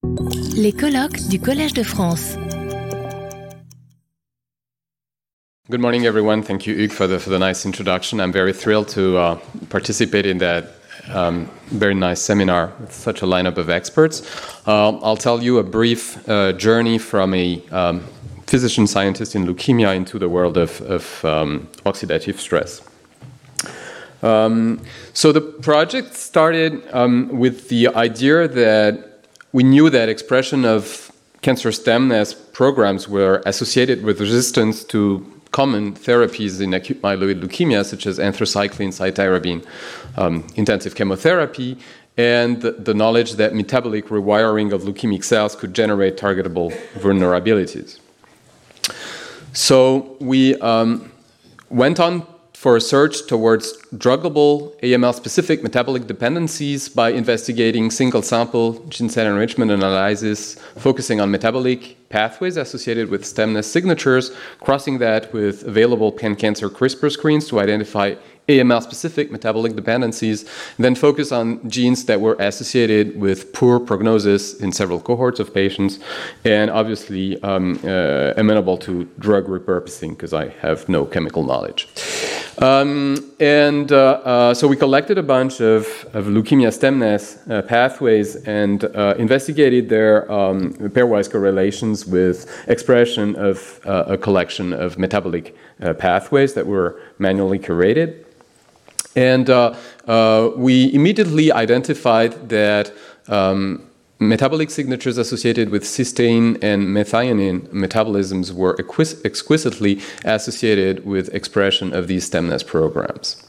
Les colloques du Collège de France. Good morning, everyone. Thank you, Hugues, for the nice introduction. I'm very thrilled to participate in that very nice seminar with such a lineup of experts. I'll tell you a brief journey from a physician scientist in leukemia into the world of oxidative stress. So the project started with the idea that we knew that expression of cancer stemness programs were associated with resistance to common therapies in acute myeloid leukemia, such as anthracycline, cytarabine, intensive chemotherapy, and the knowledge that metabolic rewiring of leukemic cells could generate targetable vulnerabilities. So we went on for a search towards druggable AML-specific metabolic dependencies by investigating single-sample gene set enrichment analysis, focusing on metabolic pathways associated with stemness signatures, crossing that with available pan-cancer CRISPR screens to identify AML-specific metabolic dependencies, and then focus on genes that were associated with poor prognosis in several cohorts of patients, and obviously amenable to drug repurposing, because I have no chemical knowledge. So we collected a bunch of leukemia stemness pathways and investigated their pairwise correlations with expression of a collection of metabolic pathways that were manually curated. And we immediately identified that metabolic signatures associated with cysteine and methionine metabolisms were exquisitely associated with expression of these stemness programs.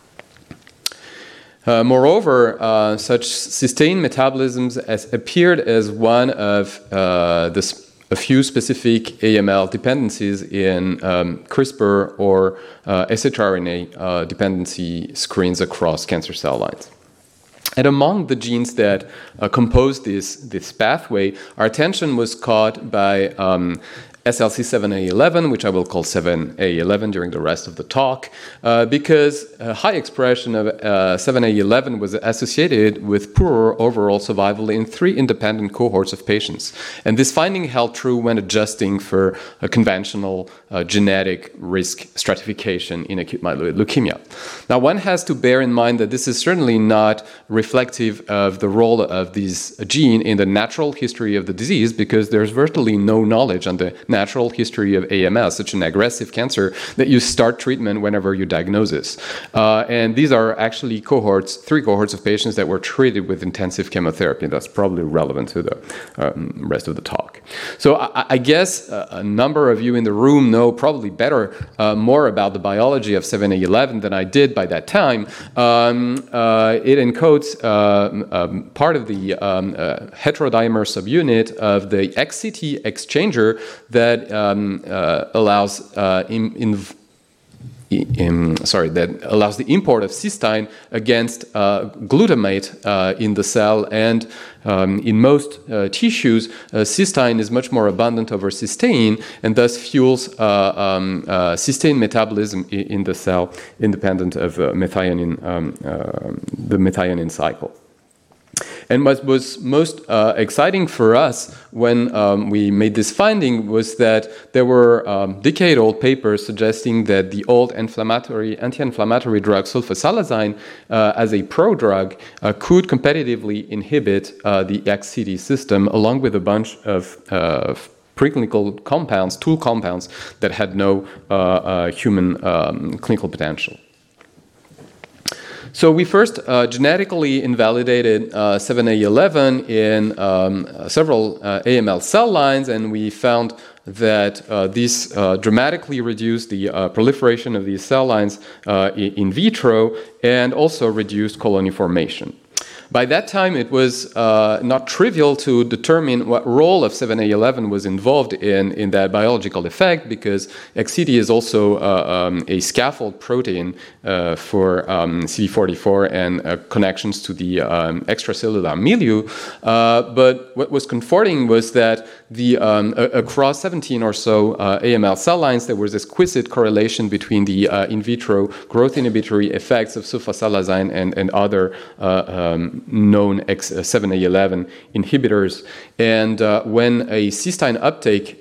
Moreover, such cysteine metabolisms appeared as one of a few specific AML dependencies in CRISPR or shRNA dependency screens across cancer cell lines. And among the genes that compose this pathway, our attention was caught by SLC7A11, which I will call 7A11 during the rest of the talk, because high expression of 7A11 was associated with poorer overall survival in 3 independent cohorts of patients. And this finding held true when adjusting for a conventional genetic risk stratification in acute myeloid leukemia. Now, one has to bear in mind that this is certainly not reflective of the role of this gene in the natural history of the disease, because there's virtually no knowledge on the natural history of AML, such an aggressive cancer, that you start treatment whenever you diagnose it. And these are actually 3 cohorts of patients that were treated with intensive chemotherapy. That's probably relevant to the rest of the talk. So I guess a number of you in the room know probably more about the biology of 7A11 than I did by that time. It encodes part of the heterodimer subunit of the XCT exchanger that allows the import of cysteine against glutamate in the cell, and in most tissues, cysteine is much more abundant over cysteine, and thus fuels cysteine metabolism in the cell, independent of the methionine cycle. And what was most exciting for us when we made this finding was that there were decade-old papers suggesting that the old anti-inflammatory drug sulfasalazine as a prodrug could competitively inhibit the XCD system, along with a bunch of preclinical compounds, tool compounds, that had no human clinical potential. So we first genetically invalidated 7A11 in several AML cell lines, and we found that these dramatically reduced the proliferation of these cell lines in vitro, and also reduced colony formation. By that time, it was not trivial to determine what role of 7A11 was involved in that biological effect, because XCD is also a scaffold protein for CD44 and connections to the extracellular milieu. But what was comforting was that across 17 or so AML cell lines, there was exquisite correlation between the in vitro growth inhibitory effects of sulfasalazine and other known 7A11 inhibitors. And when a cysteine uptake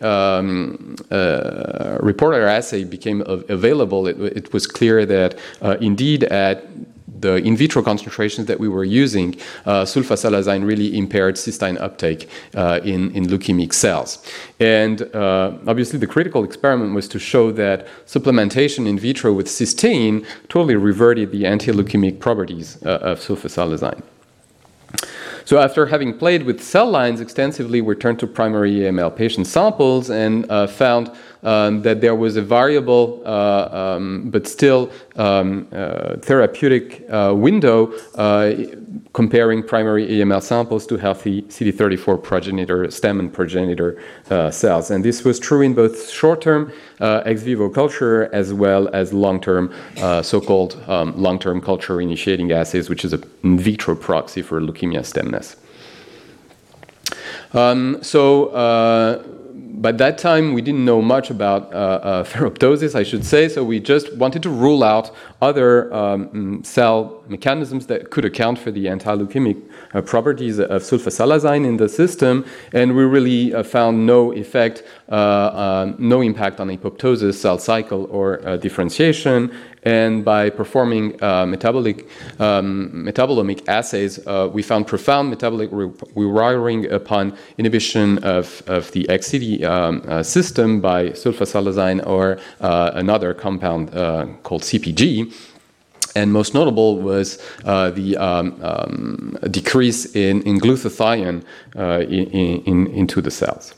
reporter assay became available, it was clear that indeed at the in vitro concentrations that we were using, sulfasalazine really impaired cysteine uptake in leukemic cells. And obviously the critical experiment was to show that supplementation in vitro with cysteine totally reverted the anti-leukemic properties of sulfasalazine. So after having played with cell lines extensively, we turned to primary AML patient samples and found that there was a variable but still therapeutic window comparing primary AML samples to healthy CD34 progenitor, stem and progenitor cells. And this was true in both short-term ex vivo culture as well as long-term, so-called long-term culture initiating assays, which is an in vitro proxy for leukemia stemness. By that time, we didn't know much about ferroptosis, I should say, so we just wanted to rule out other cell mechanisms that could account for the anti-leukemic properties of sulfasalazine in the system, and we really found no effect, no impact on apoptosis, cell cycle, or differentiation. And by performing metabolomic assays, we found profound metabolic rewiring upon inhibition of the XCD system by sulfasalazine or another compound called CPG. And most notable was the decrease in glutathione into the cells.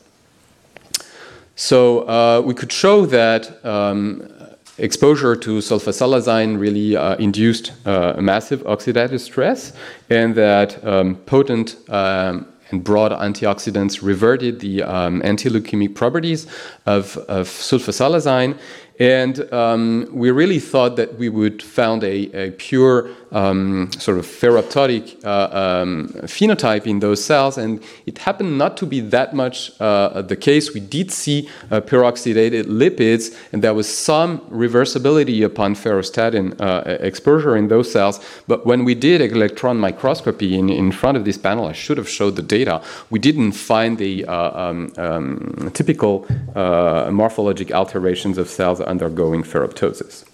So we could show that exposure to sulfasalazine really induced massive oxidative stress, and that potent and broad antioxidants reverted the anti-leukemic properties of sulfasalazine. And we really thought that we would found a pure sort of ferroptotic phenotype in those cells, and it happened not to be that much the case. We did see peroxidated lipids, and there was some reversibility upon ferrostatin exposure in those cells. But when we did electron microscopy in front of this panel, I should have showed the data, we didn't find the typical morphologic alterations of cells undergoing ferroptosis.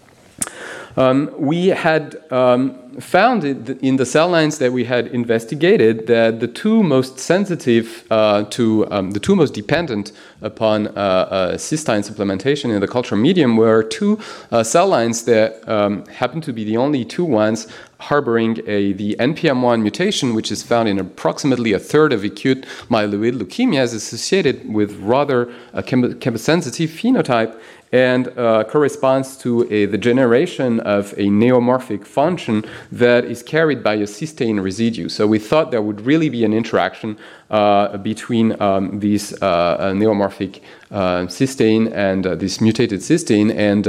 We had found in the cell lines that we had investigated that the two most sensitive the two most dependent upon cysteine supplementation in the culture medium were two cell lines that happened to be the only two ones harboring the NPM1 mutation, which is found in approximately a third of acute myeloid leukemias, associated with rather a chemosensitive phenotype, and corresponds to the generation of a neomorphic function that is carried by a cysteine residue. So we thought there would really be an interaction between these neomorphic cysteine and this mutated cysteine and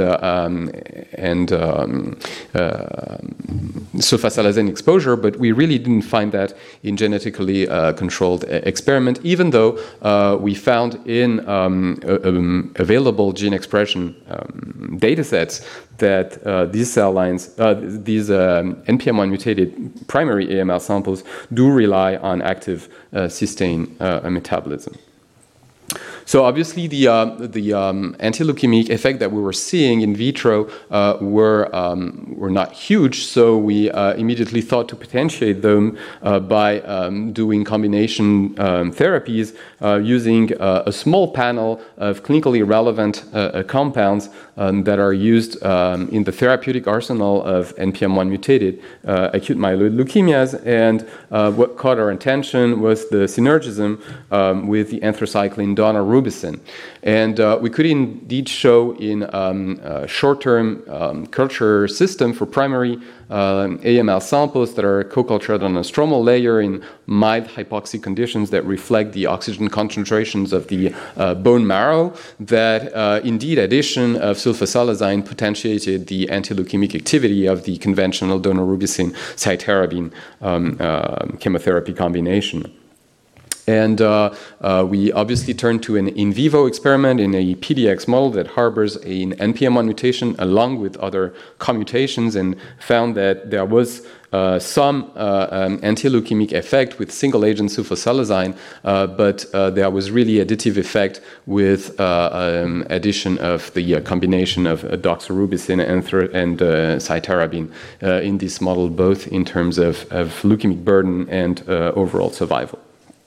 sulfasalazine exposure, but we really didn't find that in genetically controlled experiment, even though we found in available gene expression data sets that these cell lines, these NPM1 mutated primary AML samples do rely on active cysteine metabolism. So obviously the anti-leukemic effect that we were seeing in vitro were not huge, so we immediately thought to potentiate them by doing combination therapies using a small panel of clinically relevant compounds that are used in the therapeutic arsenal of NPM1 mutated acute myeloid leukemias. And what caught our attention was the synergism with the anthracycline daunorubicin. And we could indeed show in a short-term culture system for primary AML samples that are co-cultured on a stromal layer in mild hypoxic conditions that reflect the oxygen concentrations of the bone marrow, that indeed addition of sulfasalazine potentiated the anti-leukemic activity of the conventional daunorubicin cytarabine chemotherapy combination. And we obviously turned to an in vivo experiment in a PDX model that harbors an NPM1 mutation along with other commutations, and found that there was some anti-leukemic effect with single-agent sulfasalazine, but there was really additive effect with addition of the combination of doxorubicin and cytarabine in this model, both in terms of leukemic burden and overall survival.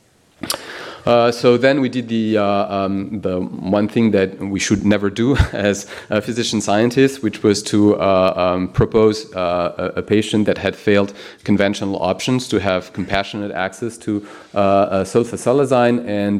So then we did the one thing that we should never do as physician scientists, which was to propose a patient that had failed conventional options to have compassionate access to sulfasalazine, and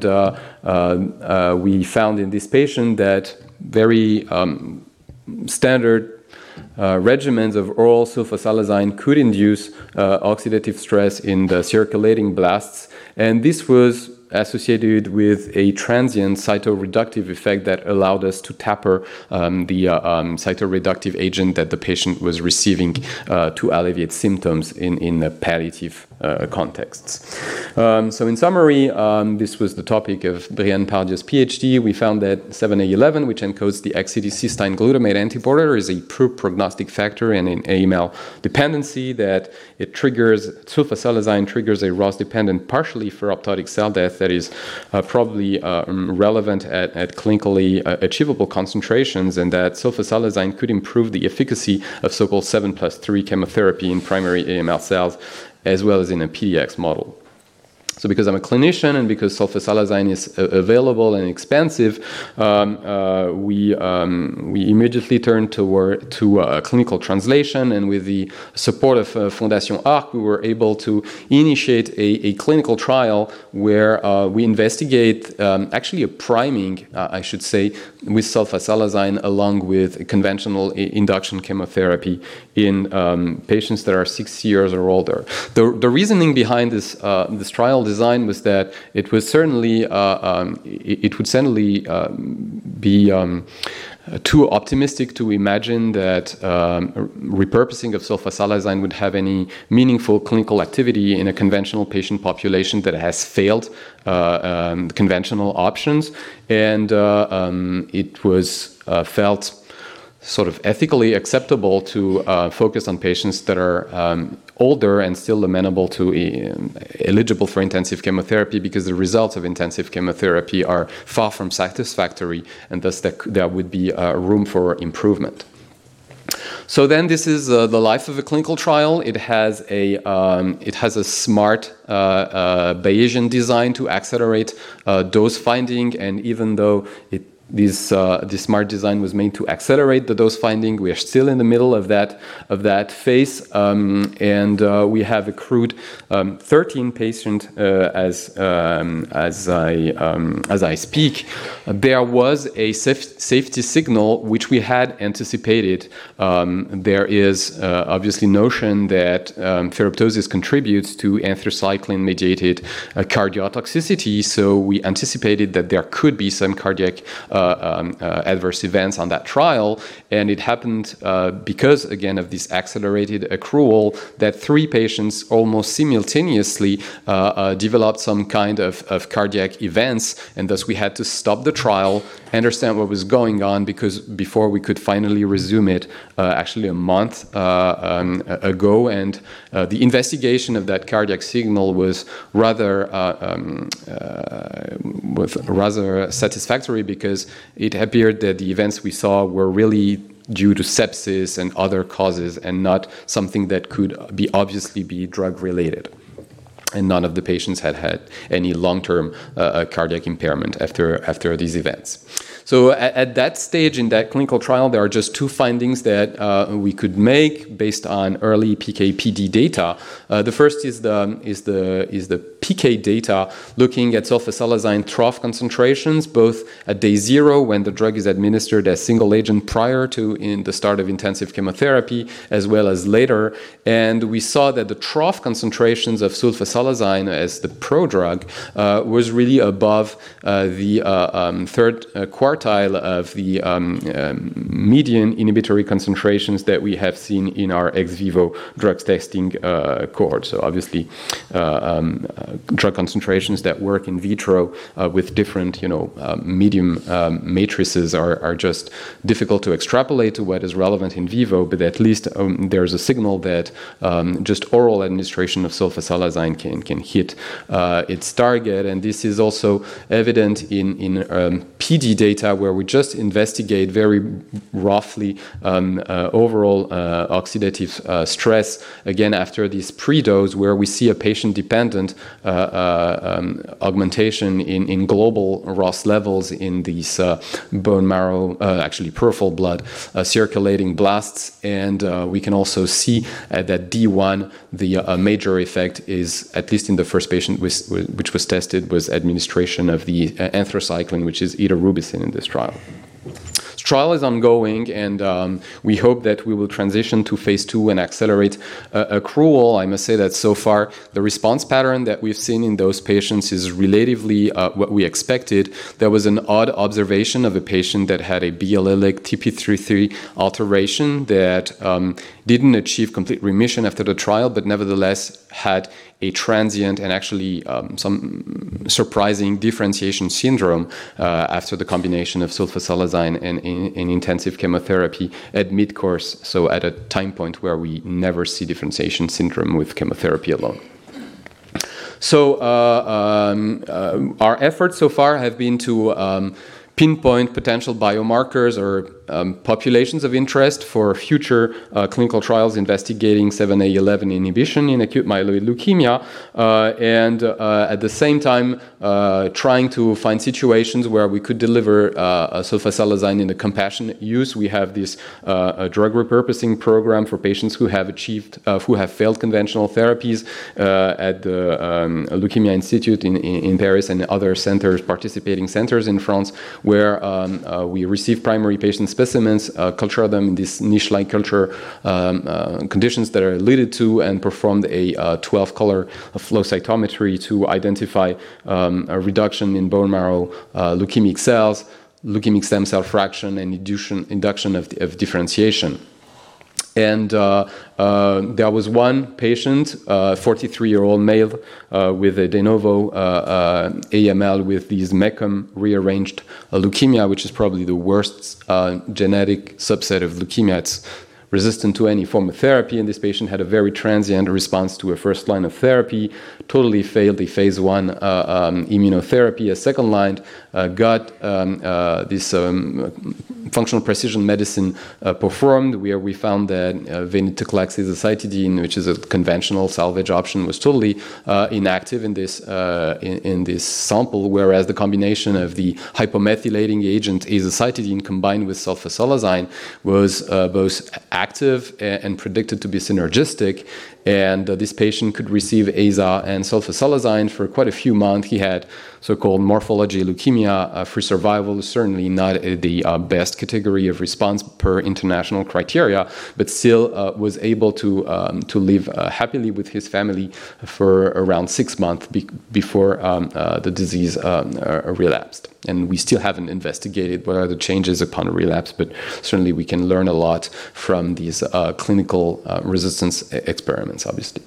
we found in this patient that very standard regimens of oral sulfasalazine could induce oxidative stress in the circulating blasts, and this was associated with a transient cytoreductive effect that allowed us to taper the cytoreductive agent that the patient was receiving to alleviate symptoms in a palliative contexts. So in summary, this was the topic of Brianne Pardier's PhD. We found that 7A11, which encodes the XCD cysteine glutamate antibody, is a poor prognostic factor and an AML dependency, that it triggers, sulfasalazine triggers a ROS-dependent partially ferroptotic cell death that is probably relevant at clinically achievable concentrations, and that sulfasalazine could improve the efficacy of so-called 7+3 chemotherapy in primary AML cells, as well as in a PDX model. So because I'm a clinician and because sulfasalazine is available and expensive, we immediately turned to clinical translation, and with the support of Fondation ARC, we were able to initiate a clinical trial where we investigate actually a priming, I should say, with sulfasalazine along with conventional induction chemotherapy in patients that are 6 years or older. The reasoning behind this trial design was that it was certainly it would certainly be too optimistic to imagine that repurposing of sulfasalazine would have any meaningful clinical activity in a conventional patient population that has failed conventional options, and it was felt sort of ethically acceptable to focus on patients that are older and still amenable to eligible for intensive chemotherapy, because the results of intensive chemotherapy are far from satisfactory, and thus there would be room for improvement. So then this is the life of a clinical trial. It has a smart Bayesian design to accelerate dose finding, and even though this smart design was made to accelerate the dose finding, we are still in the middle of that phase, and we have accrued 13 patients as I speak. There was a safety signal which we had anticipated. There is obviously notion that ferroptosis contributes to anthracycline-mediated cardiotoxicity, so we anticipated that there could be some cardiac adverse events on that trial, and it happened because, again, of this accelerated accrual, that 3 patients almost simultaneously developed some kind of cardiac events, and thus we had to stop the trial, understand what was going on, because before we could finally resume it actually a month ago, and the investigation of that cardiac signal was rather satisfactory, because it appeared that the events we saw were really due to sepsis and other causes, and not something that could obviously be drug related. And none of the patients had any long-term cardiac impairment after these events. So at that stage in that clinical trial, there are just 2 findings that we could make based on early PK/PD data. The first is the PK data looking at sulfasalazine trough concentrations, both at day 0 when the drug is administered as single agent prior to the start of intensive chemotherapy, as well as later. And we saw that the trough concentrations of sulfasalazine as the prodrug was really above the third quartile of the median inhibitory concentrations that we have seen in our ex vivo drugs testing cohort. So obviously drug concentrations that work in vitro with different, medium matrices are just difficult to extrapolate to what is relevant in vivo, but at least there's a signal that just oral administration of sulfasalazine can hit its target. And this is also evident in PD data, where we just investigate very roughly overall oxidative stress, again, after this pre-dose, where we see a patient-dependent augmentation in global ROS levels in these bone marrow, actually peripheral blood, circulating blasts. And we can also see that D1, the major effect is, at least in the first patient which was tested, was administration of the anthracycline, which is idarubicin in this trial. This trial is ongoing, and we hope that we will transition to phase 2 and accelerate accrual. I must say that so far the response pattern that we've seen in those patients is relatively what we expected. There was an odd observation of a patient that had a B allelic TP53 alteration that didn't achieve complete remission after the trial, but nevertheless had a transient and actually some surprising differentiation syndrome after the combination of sulfasalazine and intensive chemotherapy at mid-course, so at a time point where we never see differentiation syndrome with chemotherapy alone. So our efforts so far have been to pinpoint potential biomarkers or populations of interest for future clinical trials investigating 7A11 inhibition in acute myeloid leukemia, and at the same time trying to find situations where we could deliver sulfasalazine in a compassionate use. We have this drug repurposing program for patients who have failed conventional therapies at the Leukemia Institute in Paris and other centers, participating centers in France, where we receive primary patient specimens, culture them in these niche-like culture conditions that are alluded to, and performed a 12-color flow cytometry to identify a reduction in bone marrow leukemic cells, leukemic stem cell fraction, and induction of differentiation. And there was one patient, 43-year-old male with a de novo AML with these MECOM rearranged leukemia, which is probably the worst genetic subset of leukemia. It's resistant to any form of therapy, and this patient had a very transient response to a first line of therapy, totally failed the phase 1 immunotherapy. A second line got this functional precision medicine performed, where we found that venetoclax azacitidine, which is a conventional salvage option, was totally inactive in this sample, whereas the combination of the hypomethylating agent azacitidine combined with sulfasalazine was both active and predicted to be synergistic. And this patient could receive AZA and sulfasalazine for quite a few months. He had so-called morphology leukemia, free survival, certainly not the best category of response per international criteria, but still was able to live happily with his family for around 6 months before the disease relapsed. And we still haven't investigated what are the changes upon a relapse, but certainly we can learn a lot from these clinical resistance experiments, obviously.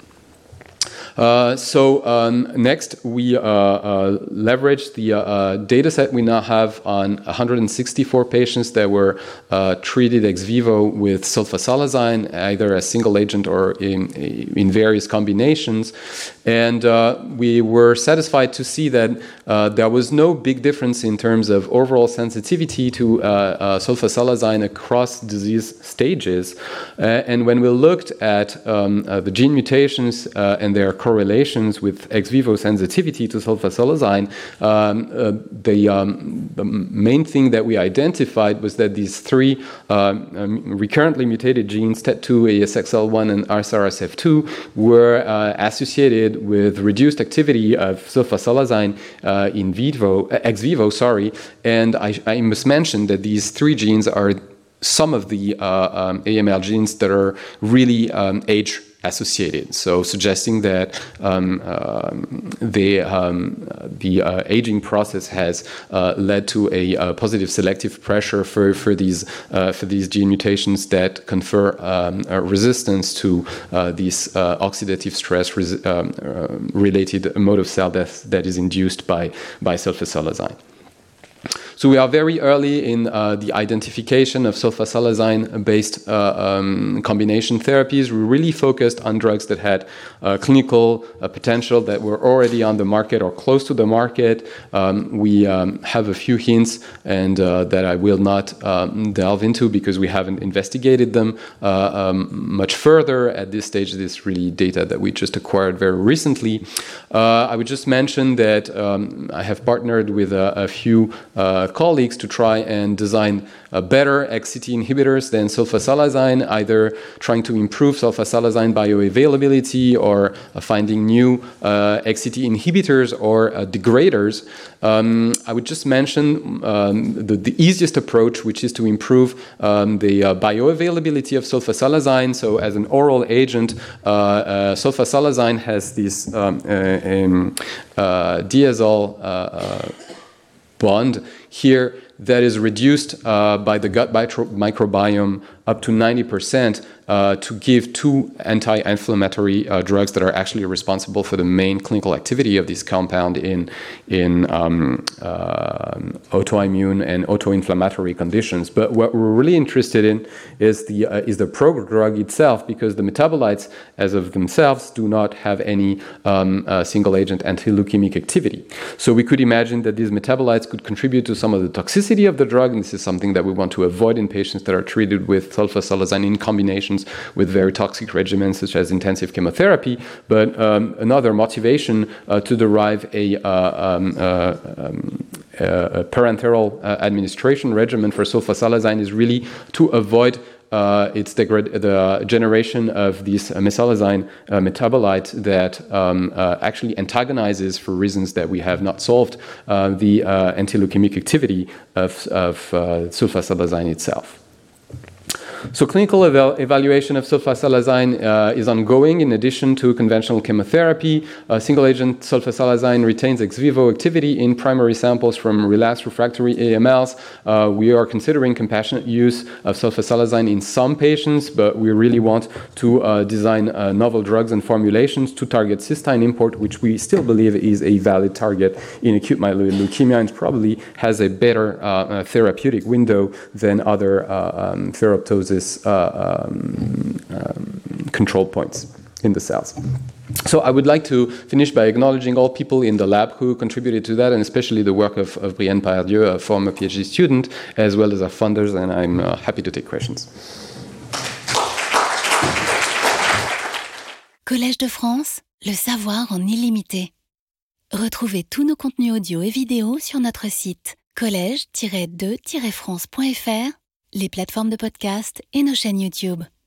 Next, we leveraged the data set we now have on 164 patients that were treated ex vivo with sulfasalazine, either as single agent or in various combinations. And we were satisfied to see that there was no big difference in terms of overall sensitivity to sulfasalazine across disease stages. And when we looked at the gene mutations and their correlations with ex vivo sensitivity to sulfasalazine, the main thing that we identified was that these three recurrently mutated genes, TET2, ASXL1, and RSRSF2, were associated with reduced activity of sulfasalazine ex vivo, and I must mention that these three genes are some of the AML genes that are really age associated. So suggesting that the aging process has led to a positive selective pressure for these gene mutations that confer resistance to this oxidative stress related mode of cell death that is induced by sulfasalazine. So we are very early in the identification of sulfasalazine-based combination therapies. We really focused on drugs that had clinical potential, that were already on the market or close to the market. We have a few hints and that I will not delve into because we haven't investigated them much further at this stage. This is really data that we just acquired very recently. I would just mention that I have partnered with a few colleagues to try and design better XCT inhibitors than sulfasalazine, either trying to improve sulfasalazine bioavailability or finding new XCT inhibitors or degraders. I would just mention the easiest approach, which is to improve the bioavailability of sulfasalazine. So as an oral agent, sulfasalazine has this diazole bond here that is reduced by the gut microbiome up to 90% to give two anti-inflammatory drugs that are actually responsible for the main clinical activity of this compound in autoimmune and autoinflammatory conditions. But what we're really interested in is the prodrug itself, because the metabolites as of themselves do not have any single agent anti-leukemic activity. So we could imagine that these metabolites could contribute to some of the toxicity of the drug, and this is something that we want to avoid in patients that are treated with sulfasalazine in combinations with very toxic regimens such as intensive chemotherapy. But another motivation to derive a parenteral administration regimen for sulfasalazine is really to avoid the generation of this mesalazine metabolite that actually antagonizes, for reasons that we have not solved, the anti-leukemic activity of sulfasalazine itself. So clinical evaluation of sulfasalazine is ongoing in addition to conventional chemotherapy. Single-agent sulfasalazine retains ex vivo activity in primary samples from relapsed refractory AMLs. We are considering compassionate use of sulfasalazine in some patients, but we really want to design novel drugs and formulations to target cystine import, which we still believe is a valid target in acute myeloid leukemia and probably has a better therapeutic window than other therapeutic control points in the cells. So I would like to finish by acknowledging all people in the lab who contributed to that, and especially the work of Brienne Pardieu, a former PhD student, as well as our funders, and I'm happy to take questions. Collège de France, le savoir en illimité. Retrouvez tous nos contenus audio et vidéo sur notre site collège-2-france.fr, les plateformes de podcast et nos chaînes YouTube.